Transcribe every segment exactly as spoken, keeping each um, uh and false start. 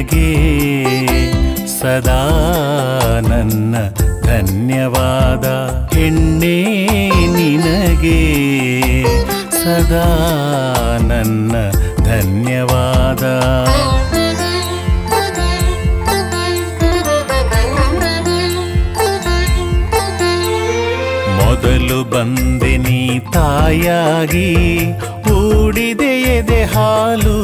ನಿನಗೆ ಸದಾ ನನ್ನ ಧನ್ಯವಾದ. ಹೆಣ್ಣೆ ನಿನಗೆ ಸದಾ ನನ್ನ ಧನ್ಯವಾದ. ಮೊದಲು ಬಂದೆ ನೀ ತಾಯಾಗಿ, ಊಡಿದೆ ಎದೆ ಹಾಲು.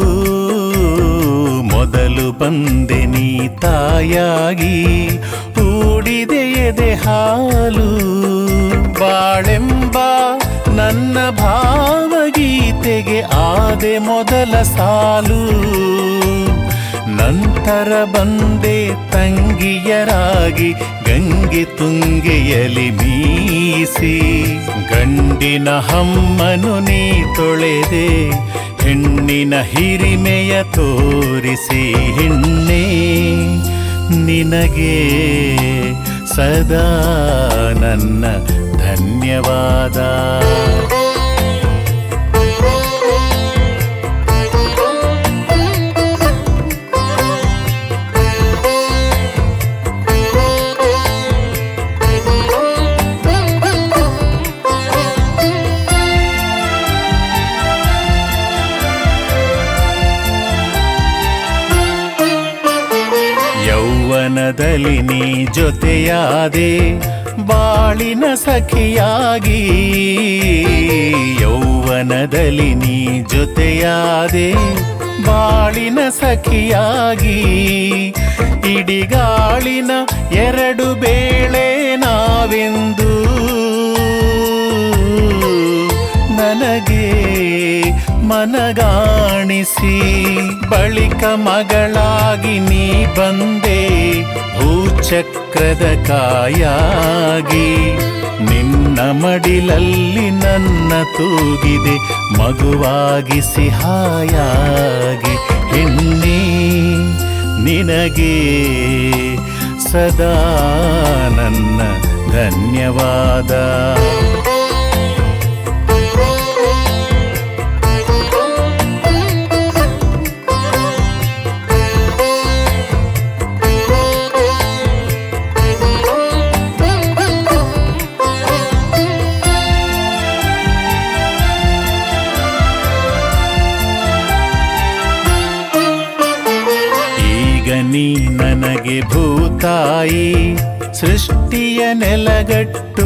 ಮೊದಲು ಬಂದೆ ನೀ ತಾಯಾಗಿ, ಊಡಿದೆ ಎದೆ ಹಾಲು. ಬಾಳೆಂಬ ನನ್ನ ಭಾವಗೀತೆಗೆ ಆದೆ ಮೊದಲ ಸಾಲು. ನಂತರ ಬಂದೆ ತಂಗಿಯರಾಗಿ, ಗಂಗೆ ತುಂಗೆಯಲಿ ಮೀಸಿ. ಗಂಡಿನ ಹಮ್ಮನು ನೀ ತೊಳೆದೆ, ಹೆಣ್ಣಿನ ಹಿರಿಮೆಯ ತೋರಿಸಿ. ಹೆಣ್ಣೆ ನಿನಗೆ ಸದಾ ನನ್ನ ಧನ್ಯವಾದ. ಯೌವನದಲ್ಲಿ ನೀ ಜೊತೆಯಾದೆ, ಬಾಳಿನ ಸಖಿಯಾಗಿ. ಯೌವನದಲ್ಲಿ ನೀ ಜೊತೆಯಾದೆ, ಬಾಳಿನ ಸಖಿಯಾಗಿ. ಇಡಿಗಾಳಿನ ಎರಡು ಬೇಳೆ ನಾವೆಂದು ನನಗೆ ಮನಗಾಣಿಸಿ. ಬಳಿಕ ಮಗಳಾಗಿ ನೀ ಬಂದೆ, ಭೂಚಕ್ರದ ಕಾಯಾಗಿ. ನಿನ್ನ ಮಡಿಲಲ್ಲಿ ನನ್ನ ತೂಗಿದೆ, ಮಗುವಾಗಿಸಿ ಹಾಯಾಗಿ. ಹೆಣ್ಣೆ ನಿನಗೆ ಸದಾ ನನ್ನ ಧನ್ಯವಾದ. ನೀ ನನಗೆ ಭೂತಾಯಿ, ಸೃಷ್ಟಿಯ ನೆಲಗಟ್ಟು.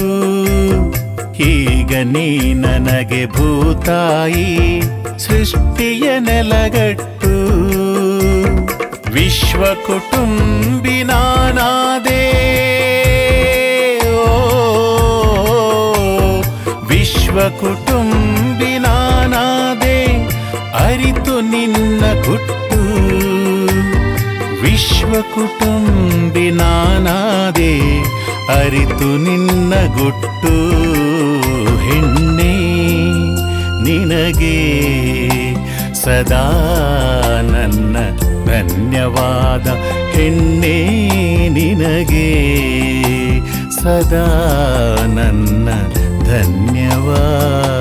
ಈಗ ನೀ ನನಗೆ ಭೂತಾಯಿ, ಸೃಷ್ಟಿಯ ನೆಲಗಟ್ಟು. ವಿಶ್ವ ಕುಟುಂಬಿ ನಾನಾದೆ, ವಿಶ್ವ ಕುಟುಂಬಿ ನಾನಾದೆ, ಅರಿತು ನಿನ್ನ ಗುಟ್ಟು. ವಿಶ್ವ ಕುಟುಂಬಿ ನಾನಾದೆ, ಅರಿತು ನಿನ್ನ ಗುಟ್ಟು. ಹೆಣ್ಣೆ ನಿನಗೆ ಸದಾ ನನ್ನ ಧನ್ಯವಾದ. ಹೆಣ್ಣೆ ನಿನಗೆ ಸದಾ ನನ್ನ ಧನ್ಯವಾದ.